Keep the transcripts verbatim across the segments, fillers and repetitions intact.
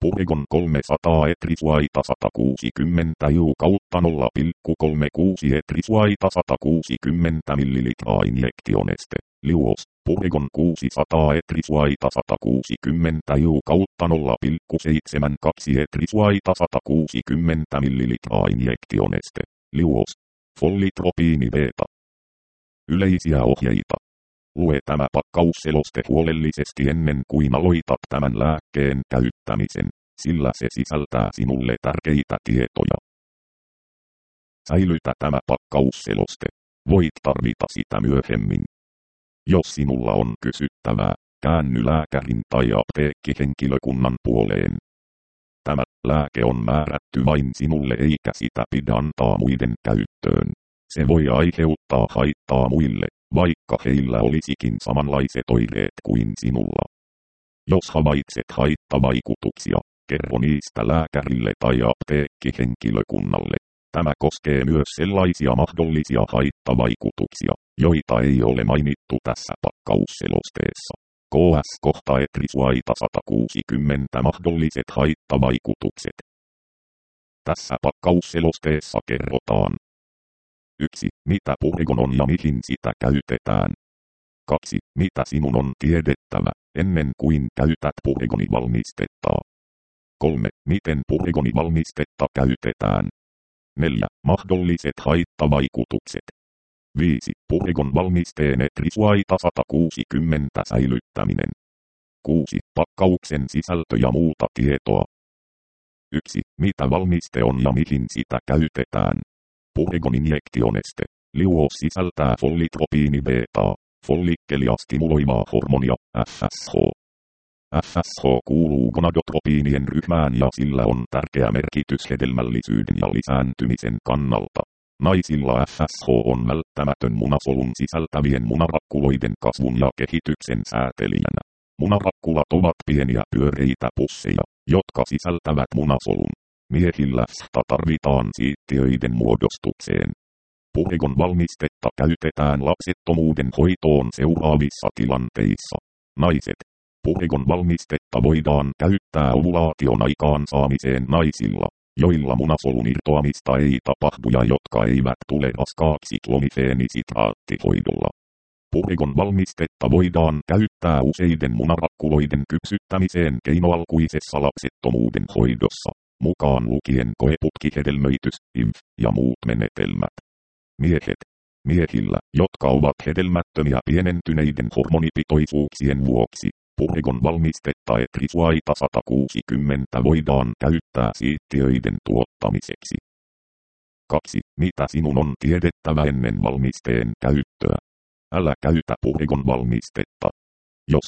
Porygon kolmesataa etrisuaita sata kuusikymmentä iu kautta nolla pilkku kolmekymmentäkuusi etrisuaita sata kuusikymmentä millilitraa injektioneste. Liuos. Porygon kuusisataa etrisuaita sata kuusikymmentä iu kautta nolla pilkku seitsemänkymmentäkaksi etrisuaita sata kuusikymmentä millilitraa injektioneste. Liuos. Follitropiini beta. Yleisiä ohjeita. Lue tämä pakkausseloste huolellisesti ennen kuin aloitat tämän lääkkeen käyttämisen, sillä se sisältää sinulle tärkeitä tietoja. Säilytä tämä pakkausseloste. Voit tarvita sitä myöhemmin. Jos sinulla on kysyttävää, käänny lääkärin tai apteekkihenkilökunnan puoleen. Tämä lääke on määrätty vain sinulle eikä sitä pidä antaa muiden käyttöön. Se voi aiheuttaa haittaa muille, vaikka heillä olisikin samanlaiset oireet kuin sinulla. Jos havaitset haittavaikutuksia, kerro niistä lääkärille tai apteekkihenkilökunnalle. Tämä koskee myös sellaisia mahdollisia haittavaikutuksia, joita ei ole mainittu tässä pakkausselosteessa. K S kohta etrisuaita sata kuusikymmentä mahdolliset haittavaikutukset. Tässä pakkausselosteessa kerrotaan. yksi. Mitä Porygon on ja mihin sitä käytetään. kaksi. Mitä sinun on tiedettävä, ennen kuin käytät Porygonivalmistetta. kolme. Miten Porygonivalmistetta käytetään. neljä. Mahdolliset haittavaikutukset. viisi. Porygon valmisteen etrisuaita sata kuusikymmentä säilyttäminen. kuusi. Pakkauksen sisältö ja muuta tietoa. yksi. Mitä valmiste on ja mihin sitä käytetään. Porygon injektioneste. Liuos sisältää follitropiini betaa, follikkelia stimuloivaa hormonia, F S H. F S H kuuluu gonadotropiinien ryhmään ja sillä on tärkeä merkitys hedelmällisyyden ja lisääntymisen kannalta. Naisilla F S H on välttämätön munasolun sisältävien munarakkuloiden kasvun ja kehityksen säätelijänä. Munarakkulat ovat pieniä pyöreitä pusseja, jotka sisältävät munasolun. Miehillä F S H tarvitaan siittiöiden muodostukseen. Porygon valmistetta käytetään lapsettomuuden hoitoon seuraavissa tilanteissa. Naiset. Porygon valmistetta voidaan käyttää ovulaation aikaansaamiseen naisilla, joilla munasolun irtoamista ei tapahdu ja jotka eivät tule raskaaksi klomifeenisitraattihoidolla. Porygon valmistetta voidaan käyttää useiden munarakkuloiden kypsyttämiseen keinoalkuisessa lapsettomuuden hoidossa, mukaan lukien koeputkihedelmöitys, I V F ja muut menetelmät. Miehet. Miehillä, jotka ovat hedelmättömiä pienentyneiden hormonipitoisuuksien vuoksi, Porygon valmistetta etrisuaita sata kuusikymmentä voidaan käyttää siittiöiden tuottamiseksi. kaksi. Mitä sinun on tiedettävä ennen valmisteen käyttöä? Älä käytä Porygon valmistetta. Jos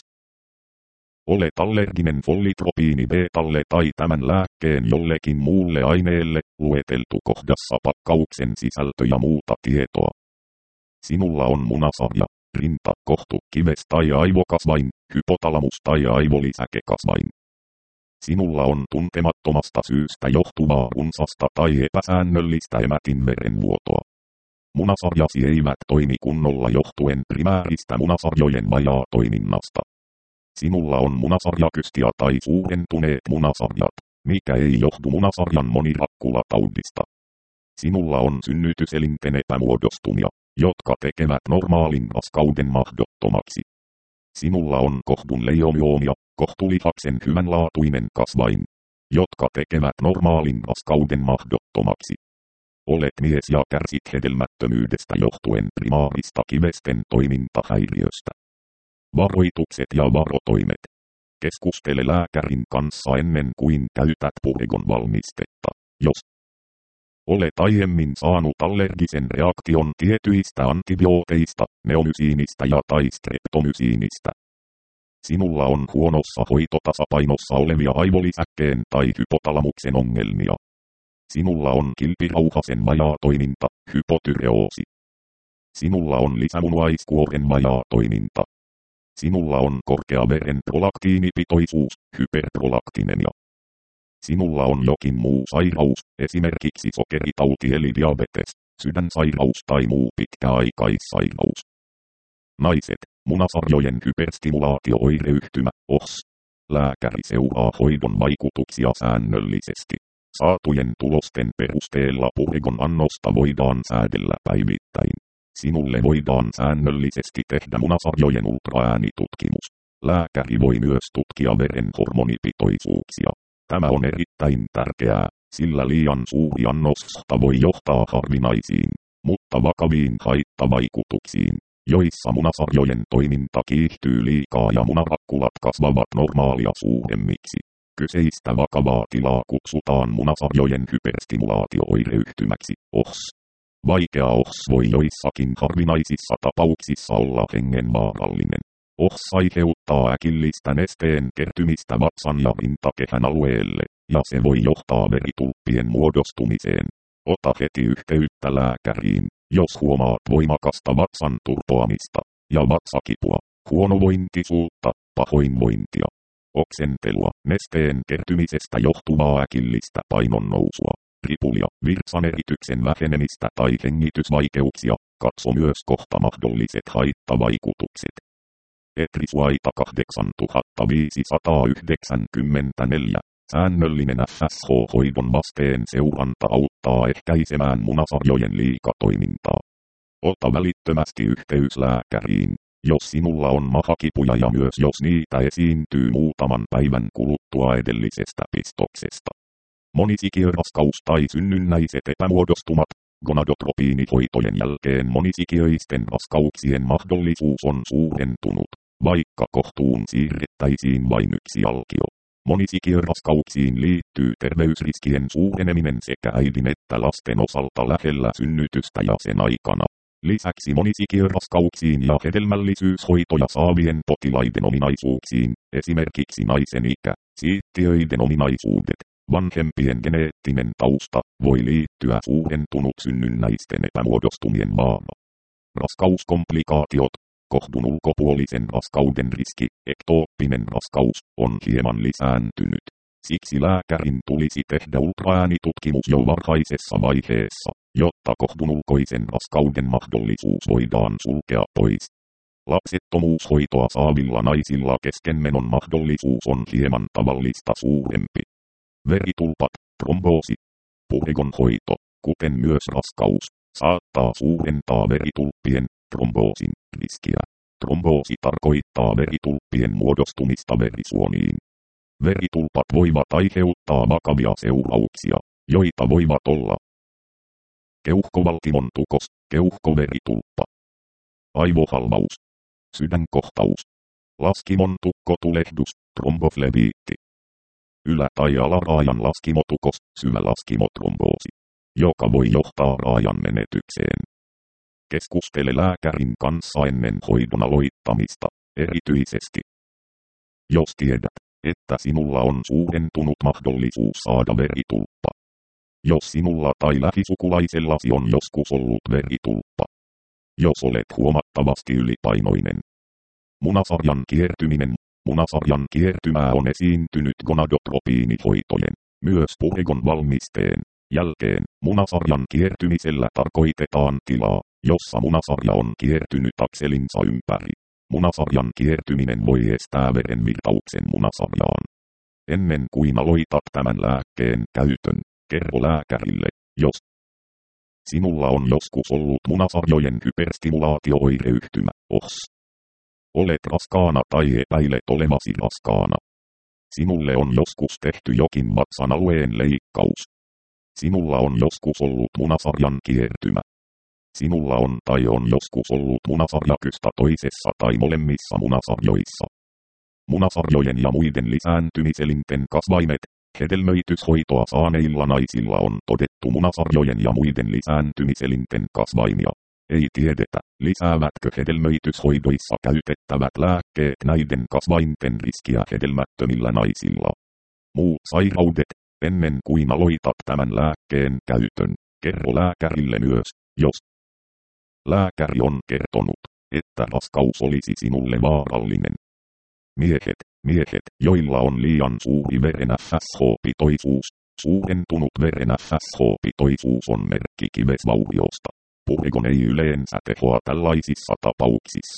olet allerginen follitropiini betalle tai tämän lääkkeen jollekin muulle aineelle, lueteltu kohdassa pakkauksen sisältö ja muuta tietoa. Sinulla on munasarja, rinta, kohtu, kives tai aivokasvain, hypotalamus tai aivolisäkekasvain. Sinulla on tuntemattomasta syystä johtuvaa runsasta tai epäsäännöllistä emätinverenvuotoa. Munasarjasi eivät toimi kunnolla johtuen primääristä munasarjojen vajaatoiminnasta. Sinulla on munasarjakystia tai suurentuneet munasarjat, mikä ei johdu munasarjan monirakkula-taudista. Sinulla on synnytyselinten epämuodostumia, jotka tekevät normaalin raskauden mahdottomaksi. Sinulla on kohdun leiomyoomia, kohtulihaksen hyvänlaatuinen kasvain, jotka tekevät normaalin raskauden mahdottomaksi. Olet mies ja kärsit hedelmättömyydestä johtuen primaarista kivesten toimintahäiriöstä. Varoitukset ja varotoimet. Keskustele lääkärin kanssa ennen kuin käytät Porygon valmistetta. Jos olet aiemmin saanut allergisen reaktion tietyistä antibiooteista, neomysiinistä ja tai streptomysiinistä. Sinulla on huonossa hoitotasapainossa olevia aivolisäkkeen tai hypotalamuksen ongelmia. Sinulla on kilpirauhasen vajaatoiminta, hypotyreoosi. Sinulla on lisämunuaiskuoren vajaatoiminta. Sinulla on korkea veren prolaktiinipitoisuus, hyperprolaktinemia. Sinulla on jokin muu sairaus, esimerkiksi sokeritauti eli diabetes, sydänsairaus tai muu pitkäaikaissairaus. Naiset, munasarjojen hyperstimulaatio-oireyhtymä, O H S. Lääkäri seuraa hoidon vaikutuksia säännöllisesti. Saatujen tulosten perusteella puregon annosta voidaan säädellä päivittäin. Sinulle voidaan säännöllisesti tehdä munasarjojen ultraäänitutkimus. Lääkäri voi myös tutkia veren hormonipitoisuuksia. Tämä on erittäin tärkeää, sillä liian suuri annosta voi johtaa harvinaisiin, mutta vakaviin haittavaikutuksiin, joissa munasarjojen toiminta kiihtyy liikaa ja munarakkulat kasvavat normaalia suuremmiksi. Kyseistä vakavaa tilaa kutsutaan munasarjojen hyperstimulaatio-oireyhtymäksi, O H S. Vaikea O H S voi joissakin harvinaisissa tapauksissa olla hengenvaarallinen. O H S aiheuttaa äkillistä nesteen kertymistä vatsan ja rintakehän alueelle, ja se voi johtaa veritulppien muodostumiseen. Ota heti yhteyttä lääkäriin, jos huomaat voimakasta vatsan turpoamista, ja vatsakipua, huonovointisuutta, pahoinvointia, oksentelua, nesteen kertymisestä johtuvaa äkillistä painonnousua, ripulia, virtsanerityksen vähenemistä tai hengitysvaikeuksia. Katso myös kohta mahdolliset haittavaikutukset. Etrisuaita kahdeksantuhattaviisisataayhdeksänkymmentäneljä. Säännöllinen F S H-hoidon vasteen seuranta auttaa ehkäisemään munasarjojen liikatoimintaa. Ota välittömästi yhteys lääkäriin, jos sinulla on mahakipuja ja myös jos niitä esiintyy muutaman päivän kuluttua edellisestä pistoksesta. Monisikiöraskaus tai synnynnäiset epämuodostumat. Gonadotropiinihoitojen jälkeen monisikiöisten raskauksien mahdollisuus on suurentunut, vaikka kohtuun siirrettäisiin vain yksi alkio. Monisikiöraskauksiin liittyy terveysriskien suureneminen sekä äidin että lasten osalta lähellä synnytystä ja sen aikana. Lisäksi monisikiöraskauksiin ja hedelmällisyyshoitoja saavien potilaiden ominaisuuksiin, esimerkiksi naisen ikä, siittiöiden ominaisuudet, vanhempien geneettinen tausta, voi liittyä suurentunut synnynnäisten epämuodostumien vaara. Raskauskomplikaatiot. Kohdun ulkopuolisen raskauden riski, ektooppinen raskaus, on hieman lisääntynyt. Siksi lääkärin tulisi tehdä ultraäänitutkimus jo varhaisessa vaiheessa, jotta kohdun ulkoisen raskauden mahdollisuus voidaan sulkea pois. Lapsettomuushoitoa saavilla naisilla keskenmenon mahdollisuus on hieman tavallista suurempi. Veritulpat, tromboosi, puregon hoito, kuten myös raskaus, saattaa suurentaa veritulppien, tromboosin, riskiä. Tromboosi tarkoittaa veritulppien muodostumista verisuoniin. Veritulpat voivat aiheuttaa vakavia seurauksia, joita voivat olla keuhkovaltimon tukos, keuhkoveritulppa, aivohalvaus, sydänkohtaus, laskimon tukkotulehdus, tromboflebiitti, ylä- tai alaraajan laskimotukos, syvälaskimotromboosi, joka voi johtaa raajan menetykseen. Keskustele lääkärin kanssa ennen hoidon aloittamista, erityisesti jos tiedät, että sinulla on suurentunut mahdollisuus saada veritulppa. Jos sinulla tai lähisukulaisellasi on joskus ollut veritulppa. Jos olet huomattavasti ylipainoinen. Munasarjan kiertyminen. Munasarjan kiertymää on esiintynyt gonadotropiinihoitojen, myös puregon valmisteen, jälkeen. Munasarjan kiertymisellä tarkoitetaan tilaa, jossa munasarja on kiertynyt akselinsa ympäri. Munasarjan kiertyminen voi estää verenvirtauksen munasarjaan. Ennen kuin aloitat tämän lääkkeen käytön, kerro lääkärille, jos sinulla on joskus ollut munasarjojen hyperstimulaatio-oireyhtymä, O H S. Olet raskaana tai epäilet olevasi raskaana. Sinulle on joskus tehty jokin vatsan alueen leikkaus. Sinulla on joskus ollut munasarjan kiertymä. Sinulla on tai on joskus ollut munasarjakystä toisessa tai molemmissa munasarjoissa. Munasarjojen ja muiden lisääntymiselinten kasvaimet. Hedelmöityshoitoa saaneilla naisilla on todettu munasarjojen ja muiden lisääntymiselinten kasvaimia. Ei tiedetä, lisäävätkö hedelmöityshoidoissa käytettävät lääkkeet näiden kasvainten riskiä hedelmättömillä naisilla. Muut sairaudet. Ennen kuin aloitat tämän lääkkeen käytön, kerro lääkärille myös, jos lääkäri on kertonut, että raskaus olisi sinulle vaarallinen. Miehet, miehet, joilla on liian suuri veren F S H-pitoisuus, suurentunut veren F S H-pitoisuus on merkki kivesvauriosta. Puregon ei yleensä tehoa tällaisissa tapauksissa.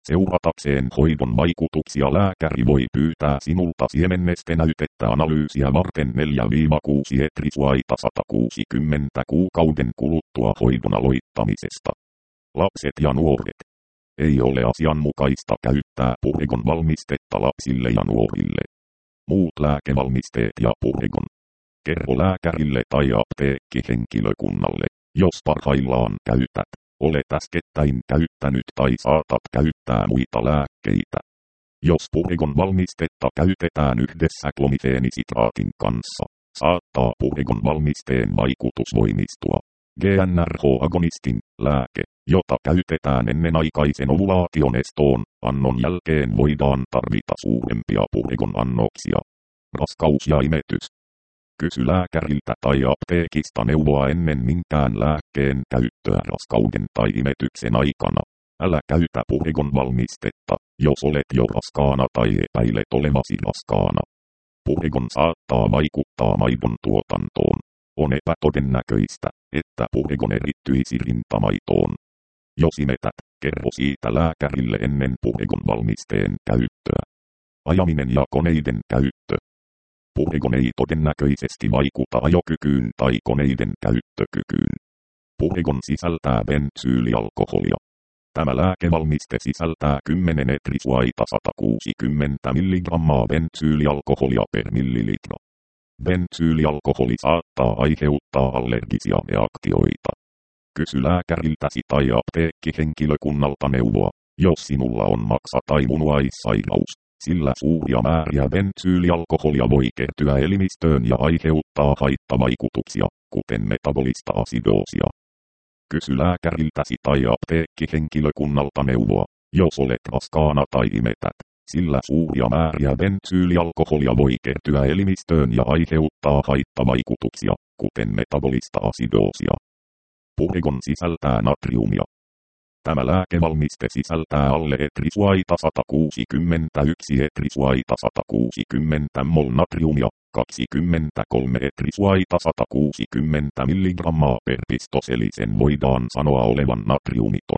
Seuratakseen hoidon vaikutuksia lääkäri voi pyytää sinulta siemennestenäytettä analyysiä varten neljä kuusi etrisuaita sata kuusikymmentä kuukauden kuluttua hoidon aloittamisesta. Lapset ja nuoret. Ei ole asianmukaista käyttää Puregon valmistetta lapsille ja nuorille. Muut lääkevalmisteet ja Puregon. Kerro lääkärille tai apteekkihenkilökunnalle, jos parhaillaan käytät, olet äskettäin käyttänyt tai saatat käyttää muita lääkkeitä. Jos Puregon valmistetta käytetään yhdessä klomifeenisitraatin kanssa, saattaa Puregon valmisteen vaikutus voimistua. G N R H-agonistin, lääke, jota käytetään ennenaikaisen ovulaation estoon, annon jälkeen voidaan tarvita suurempia Puregon annoksia. Raskaus ja imetys. Kysy lääkäriltä tai apteekista neuvoa ennen minkään lääkkeen käyttöä raskauden tai imetyksen aikana. Älä käytä Puregon valmistetta, jos olet jo raskaana tai epäilet olevasi raskaana. Puregon saattaa vaikuttaa maidon tuotantoon. On epätodennäköistä, että Puregon erittyisi rintamaitoon. Jos imetät, kerro siitä lääkärille ennen Puregon valmisteen käyttöä. Ajaminen ja koneiden käyttö. Puregon ei todennäköisesti vaikuta ajokykyyn tai koneiden käyttökykyyn. Puregon sisältää bensyylialkoholia. Tämä lääkevalmiste sisältää kymmenen etrisuaita sata kuusikymmentä milligrammaa bensyylialkoholia per millilitra. Bensyylialkoholi saattaa aiheuttaa allergisia reaktioita. Kysy lääkäriltäsi tai apteekkihenkilökunnalta neuvoa, jos sinulla on maksa- tai munuaissairaus, sillä suuria määriä bensyylialkoholia voi kertyä elimistöön ja aiheuttaa haittavaikutuksia, kuten metabolista asidoosia. Kysy lääkäriltäsi tai apteekkihenkilökunnalta neuvoa, jos olet raskaana tai imetät, sillä suuria määriä bensyylialkoholia voi kertyä elimistöön ja aiheuttaa haittavaikutuksia, kuten metabolista asidoosia. Puregon sisältää natriumia. Tämä lääkevalmiste sisältää alle etrisuaita sata kuusikymmentäyksi etrisuaita sata kuusikymmentä mol natriumia, kaksikymmentäkolme etrisuaita sata kuusikymmentä milligrammaa per pistos eli sen voidaan sanoa olevan natriumiton.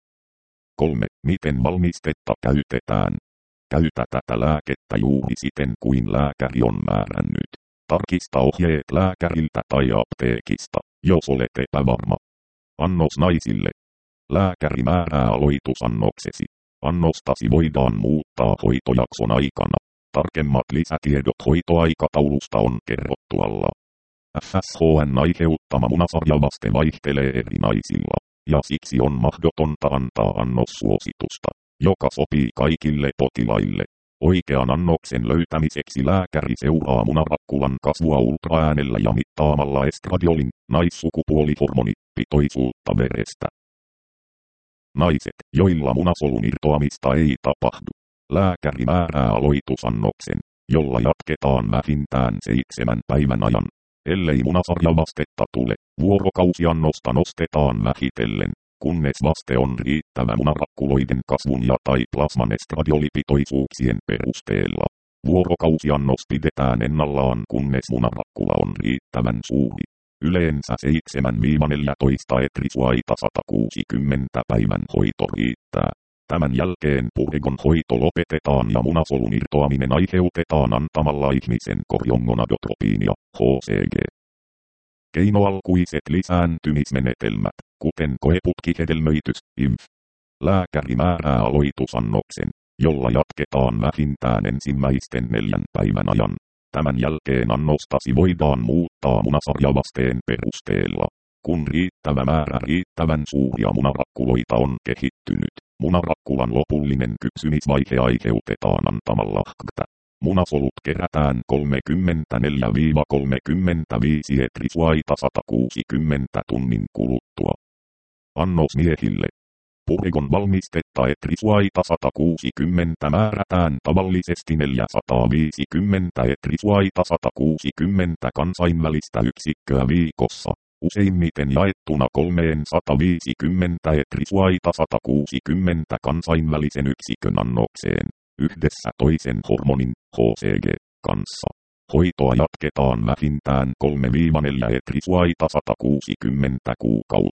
kolme. Miten valmistetta käytetään? Käytä tätä lääkettä juuri siten kuin lääkäri on määrännyt. Tarkista ohjeet lääkäriltä tai apteekista, jos olet epävarma. Annos naisille. Lääkäri määrää aloitusannoksesi. Annostasi voidaan muuttaa hoitojakson aikana. Tarkemmat lisätiedot hoitoaikataulusta on kerrottu alla. F S H N aiheuttama munasarjavaste vaihtelee eri naisilla, ja siksi on mahdotonta antaa annossuositusta, joka sopii kaikille potilaille. Oikean annoksen löytämiseksi lääkäri seuraa munarakkulan kasvua ultraäänellä ja mittaamalla estradiolin, naissukupuolihormonipitoisuutta verestä. Naiset, joilla munasolun irtoamista ei tapahdu. Lääkäri määrää aloitusannoksen, jolla jatketaan vähintään seitsemän päivän ajan. Ellei munasarjavastetta tule, vuorokausiannosta nostetaan vähitellen, kunnes vaste on riittävä munarakkuloiden kasvun ja tai plasman estradiolipitoisuuksien perusteella. Vuorokausiannos pidetään ennallaan kunnes munarakkula on riittävän suuri. Yleensä seitsemän neljätoista etrisuaita sata kuusikymmentä päivän hoito riittää. Tämän jälkeen Puregon hoito lopetetaan ja munasolun irtoaminen aiheutetaan antamalla ihmisen korjongonadotropiinia, H C G. Keinoalkuiset lisääntymismenetelmät, kuten koeputkihedelmöitys, I V F. Lääkäri määrää aloitusannoksen, jolla jatketaan vähintään ensimmäisten neljän päivän ajan. Tämän jälkeen annostasi voidaan muuttaa munasarjavasteen perusteella. Kun riittävä määrä riittävän suuria munarakkuloita on kehittynyt, munarakkulan lopullinen kypsymisvaihe aiheutetaan antamalla H G T. Munasolut kerätään kolmekymmentäneljä kolmekymmentäviisi etrisuaita sata kuusikymmentä tunnin kuluttua. Annos miehille. Puregon valmistetta etrisuaita sata kuusikymmentä määrätään tavallisesti neljäsataaviisikymmentä etrisuaita sata kuusikymmentä kansainvälistä yksikköä viikossa, useimmiten jaettuna kolmesataaviisikymmentä etrisuaita sata kuusikymmentä kansainvälisen yksikön annokseen, yhdessä toisen hormonin, H C G, kanssa. Hoitoa jatketaan vähintään kolme neljä etrisuaita sata kuusikymmentä kuukautta.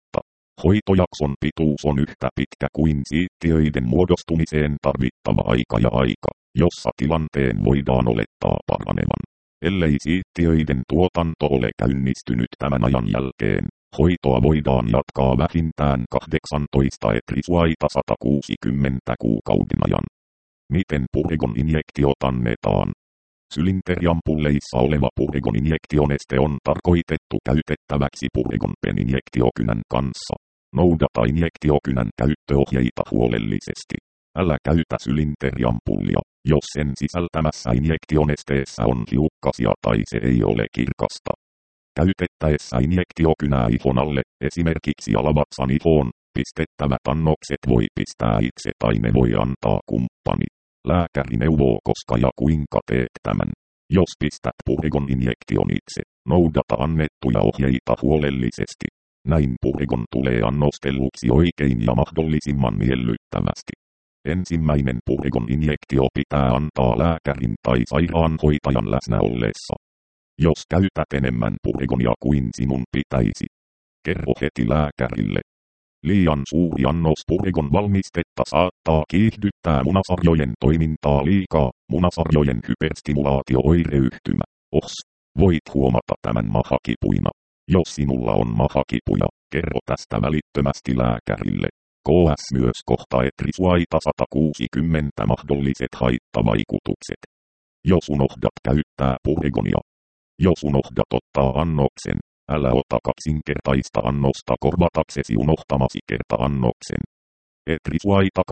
Hoitojakson pituus on yhtä pitkä kuin siittiöiden muodostumiseen tarvittava aika ja aika, jossa tilanteen voidaan olettaa paranevan. Ellei siittiöiden tuotanto ole käynnistynyt tämän ajan jälkeen, hoitoa voidaan jatkaa vähintään kahdeksantoista etrisuaita sata kuusikymmentä kuukauden ajan. Miten Puregon injektiot annetaan? Sylinteriampulleissa oleva Puregon injektioneste on tarkoitettu käytettäväksi Puregon pen injektiokynän kanssa. Noudata injektiokynän käyttöohjeita huolellisesti. Älä käytä sylinteriampullia, jos sen sisältämässä injektionesteessä on hiukkasia tai se ei ole kirkasta. Käytettäessä injektiokynää ihon alle, esimerkiksi alavatsan ihoon, pistettävät annokset voi pistää itse tai ne voi antaa kumppani. Lääkäri neuvoo koska ja kuinka teet tämän. Jos pistät Puregon injektion itse, noudata annettuja ohjeita huolellisesti. Näin Puregon tulee annostelluksi oikein ja mahdollisimman miellyttävästi. Ensimmäinen Puregon injektio pitää antaa lääkärin tai sairaanhoitajan läsnä ollessa. Jos käytät enemmän Puregonia kuin sinun pitäisi, kerro heti lääkärille. Liian suuri annos Puregon valmistetta saattaa kiihdyttää munasarjojen toimintaa liikaa, munasarjojen hyperstimulaatio-oireyhtymä. Os, voit huomata tämän mahakipuina. Jos sinulla on mahakipuja, kerro tästä välittömästi lääkärille. K S myös kohta etrisuaita sata kuusikymmentä mahdolliset haittavaikutukset. Jos unohdat käyttää Puregonia. Jos unohdat ottaa annoksen, älä ota kaksinkertaista annosta korvataksesi unohtamasi kerta-annoksen. Etrisuaita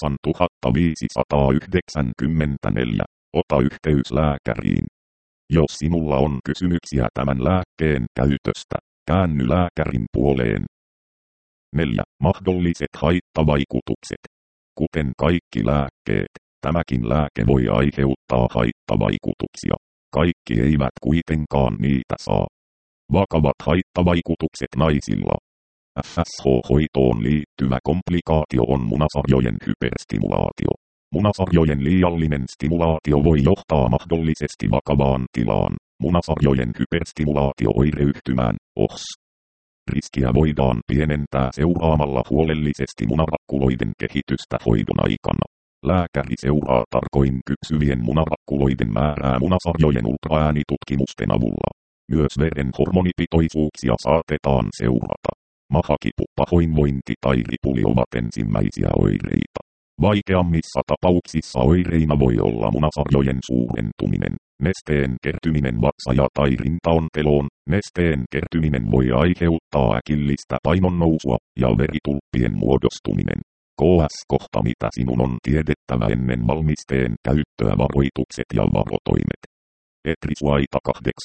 kahdeksantuhattaviisisataayhdeksänkymmentäneljä. Ota yhteys lääkäriin. Jos sinulla on kysymyksiä tämän lääkkeen käytöstä, käänny lääkärin puoleen. neljä. Mahdolliset haittavaikutukset. Kuten kaikki lääkkeet, tämäkin lääke voi aiheuttaa haittavaikutuksia. Kaikki eivät kuitenkaan niitä saa. Vakavat haittavaikutukset naisilla. F S H-hoitoon liittyvä komplikaatio on munasarjojen hyperstimulaatio. Munasarjojen liiallinen stimulaatio voi johtaa mahdollisesti vakavaan tilaan, munasarjojen hyperstimulaatio-oireyhtymään, O H S. Riskiä voidaan pienentää seuraamalla huolellisesti munarakkuloiden kehitystä hoidon aikana. Lääkäri seuraa tarkoin kypsyvien munarakkuloiden määrää munasarjojen ultraäänitutkimusten avulla. Myös veren hormonipitoisuuksia saatetaan seurata. Mahakipu, pahoinvointi tai ripuli ovat ensimmäisiä oireita. Vaikeammissa tapauksissa oireina voi olla munasarjojen suurentuminen, nesteen kertyminen vatsa- ja tai rintaonteloon. Nesteen kertyminen voi aiheuttaa äkillistä painonnousua ja veritulppien muodostuminen. K S-kohta mitä sinun on tiedettävä ennen valmisteen käyttöä varoitukset ja varotoimet. Etrisuaita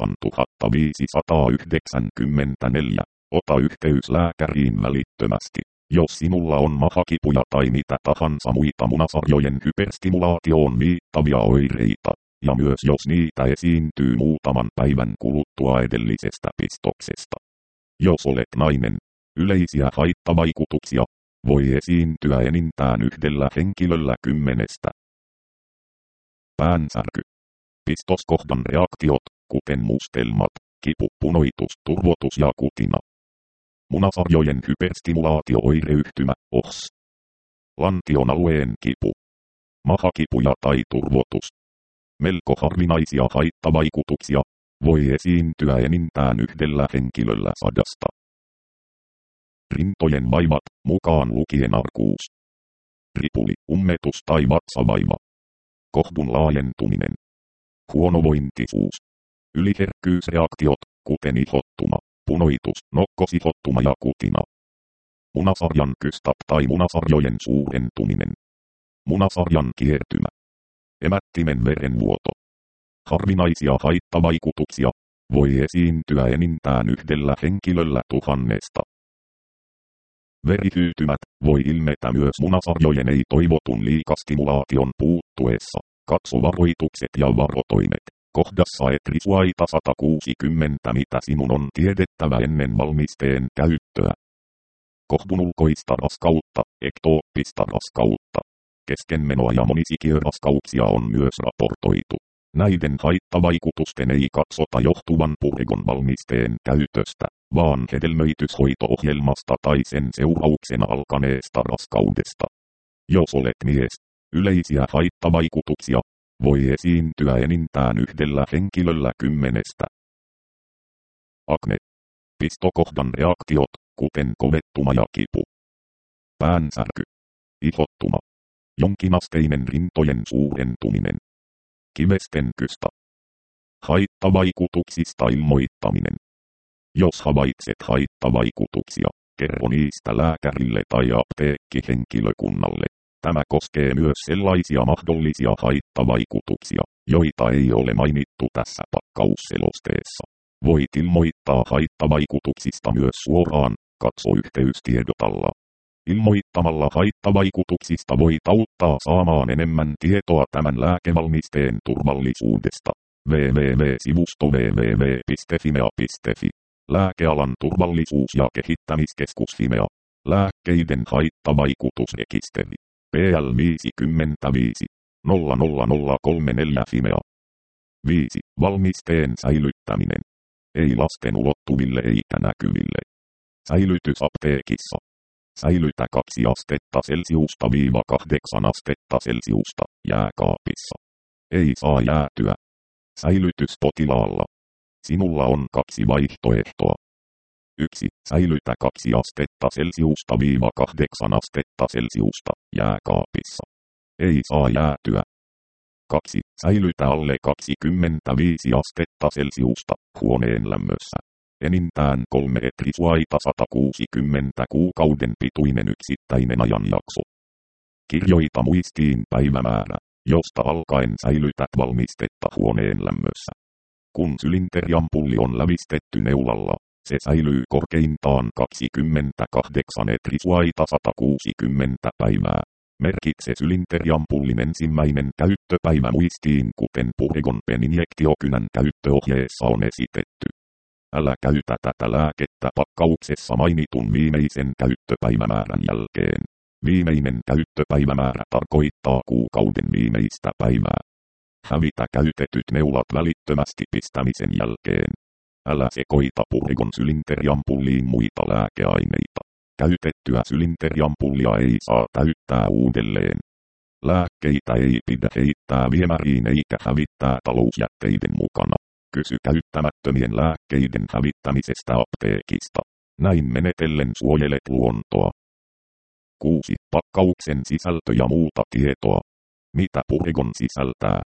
kahdeksantuhattaviisisataayhdeksänkymmentäneljä. Ota yhteys lääkäriin välittömästi. Jos sinulla on mahakipuja tai mitä tahansa muita munasarjojen hyperstimulaatioon viittavia oireita, ja myös jos niitä esiintyy muutaman päivän kuluttua edellisestä pistoksesta. Jos olet nainen, yleisiä haittavaikutuksia voi esiintyä enintään yhdellä henkilöllä kymmenestä. Päänsärky. Pistoskohdan reaktiot, kuten mustelmat, kipu, punoitus, turvotus ja kutina. Munasarjojen hyperstimulaatio-oireyhtymä, O H S. Lantion alueen kipu. Mahakipuja tai turvotus. Melko harvinaisia haittavaikutuksia voi esiintyä enintään yhdellä henkilöllä sadasta. Rintojen vaivat, mukaan lukien arkuus. Ripuli, ummetus tai vatsavaiva. Kohdun laajentuminen. Huonovointisuus. Yliherkkyysreaktiot, kuten ihottuma, punoitus, nokkosihottuma ja kutina. Munasarjan kystap tai munasarjojen suurentuminen. Munasarjan kiertymä. Emättimen verenvuoto. Harvinaisia haittavaikutuksia voi esiintyä enintään yhdellä henkilöllä tuhannesta. Verihyytymät voi ilmetä myös munasarjojen ei-toivotun liikastimulaation puuttuessa. Katso varoitukset ja varotoimet. Kohdassa etrisuaita sata kuusikymmentä mitä sinun on tiedettävä ennen valmisteen käyttöä. Kohdun ulkoista raskautta, ektooppista raskautta. Keskenmenoa ja monisikiöraskauksia on myös raportoitu. Näiden haittavaikutusten ei katsota johtuvan Puregon valmisteen käytöstä, vaan hedelmöityshoito-ohjelmasta tai sen seurauksena alkaneesta raskaudesta. Jos olet mies, yleisiä haittavaikutuksia voi esiintyä enintään yhdellä henkilöllä kymmenestä. Akne. Pistokohdan reaktiot, kuten kovettuma ja kipu. Päänsärky. Ihottuma. Jonkinasteinen rintojen suurentuminen. Kivesten kystä. Haittavaikutuksista ilmoittaminen. Jos havaitset haittavaikutuksia, kerro niistä lääkärille tai apteekkihenkilökunnalle. Tämä koskee myös sellaisia mahdollisia haittavaikutuksia, joita ei ole mainittu tässä pakkausselosteessa. Voit ilmoittaa haittavaikutuksista myös suoraan, katso yhteystiedot alla. Ilmoittamalla haittavaikutuksista voit auttaa saamaan enemmän tietoa tämän lääkevalmisteen turvallisuudesta. www-sivusto www piste fimea piste fi. Lääkealan turvallisuus- ja kehittämiskeskus Fimea. Lääkkeiden haittavaikutusrekisteri. P L viisikymmentäviisi nolla nolla nolla kolme neljä Fimea. viisi. Valmisteen säilyttäminen. Ei lasten ulottuville eikä näkyville. Säilytys apteekissa. Säilytä kaksi astetta Celsiusta viiva kahdeksan astetta Celsiusta jääkaapissa. Ei saa jäätyä. Säilytys potilaalla. Sinulla on kaksi vaihtoehtoa. yksi. Säilytä kaksi astetta Celsiusta viiva kahdeksan astetta Celsiusta jääkaapissa. Ei saa jäätyä. kaksi. Säilytä alle kaksikymmentäviisi astetta Celsiusta huoneen lämmössä. Enintään kolme etrisuaita sata kuusikymmentä kuukauden pituinen yksittäinen ajanjakso. Kirjoita muistiin päivämäärä, josta alkaen säilytät valmistetta huoneen lämmössä. Kun sylinteriampulli on lävistetty neulalla, se säilyy korkeintaan kaksikymmentäkahdeksan etrisuaita sata kuusikymmentä päivää. Merkitse sylinteriampullin ensimmäinen käyttöpäivä muistiin, kuten Puregon peninjektiokynän käyttöohjeessa on esitetty. Älä käytä tätä lääkettä pakkauksessa mainitun viimeisen käyttöpäivämäärän jälkeen. Viimeinen käyttöpäivämäärä tarkoittaa kuukauden viimeistä päivää. Hävitä käytetyt neulat välittömästi pistämisen jälkeen. Älä sekoita Puregon sylinteriampulliin muita lääkeaineita. Käytettyä sylinteriampullia ei saa täyttää uudelleen. Lääkkeitä ei pidä heittää viemäriin eikä hävittää talousjätteiden mukana. Kysy käyttämättömien lääkkeiden hävittämisestä apteekista. Näin menetellen suojelet luontoa. kuusi. Pakkauksen sisältö ja muuta tietoa. Mitä Puregon sisältää?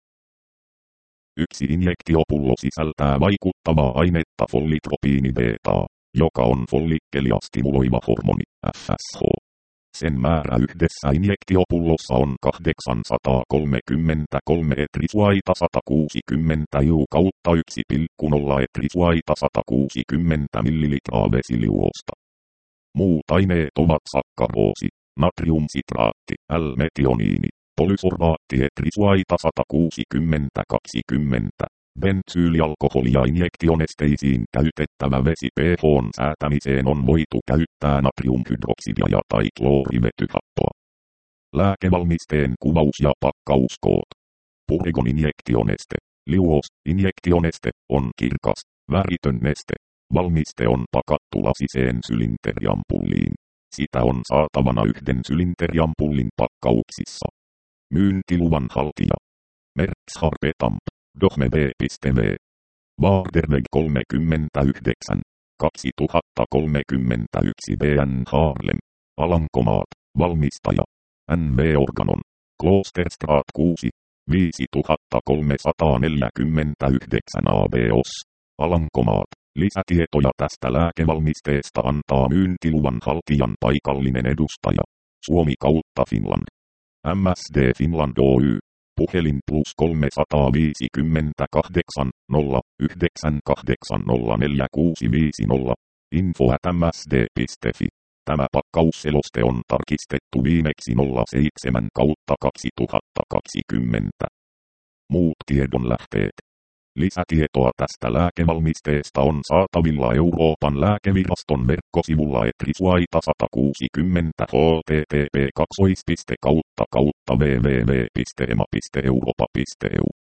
Yksi injektiopullo sisältää vaikuttavaa ainetta follitropiini-betaa, joka on follikkelia stimuloiva hormoni, F S H. Sen määrä yhdessä injektiopullossa on kahdeksansataakolmekymmentäkolme etrisuaita sata kuusikymmentä iu kautta yksi pilkku nolla etrisuaita sata kuusikymmentä millilitraa vesiliuosta. Muut aineet ovat sakkaroosi, natriumsitraatti, L-metioniini, polysorbaatti etrisuaita sata kuusikymmentä kaksikymmentä. Bensyylialkoholia injektionesteisiin käytettävä vesi pH:n säätämiseen on voitu käyttää natriumhydroksidia ja tai kloorivetyhappoa. Lääkevalmisteen kuvaus ja pakkauskoot. Puregon injektioneste. Liuos injektioneste on kirkas, väritön neste. Valmiste on pakattu lasiseen sylinteriampulliin. Sitä on saatavana yhden sylinteriampullin pakkauksissa. Myyntiluvan haltija. Merks Harpetamp. Dohme V piste V. Waarderweg kolmekymmentäyhdeksän. kaksituhattakolmekymmentäyksi B N Haarlem. Alankomaat. Valmistaja. N V Organon. Klosterstraat kuusi. viisituhattakolmesataaneljäkymmentäyhdeksän A B O S. Alankomaat. Lisätietoja tästä lääkevalmisteesta antaa myyntiluvan haltijan paikallinen edustaja. Suomi kautta Finland. M S D Finland Oy. Puhelin plus kolme viisi kahdeksan nolla yhdeksän kahdeksan nolla neljä kuusi viisi nolla. Info at m s d piste f i. Tämä pakkausseloste on tarkistettu viimeksi nolla seitsemän kautta kaksituhattakaksikymmentä. Muut tiedonlähteet. Lisätietoa tästä lääkevalmisteesta on saatavilla Euroopan lääkeviraston verkkosivulla etrisuaita sata kuusikymmentä h t t p kaksi kautta kautta w w w piste ema piste europa piste e u.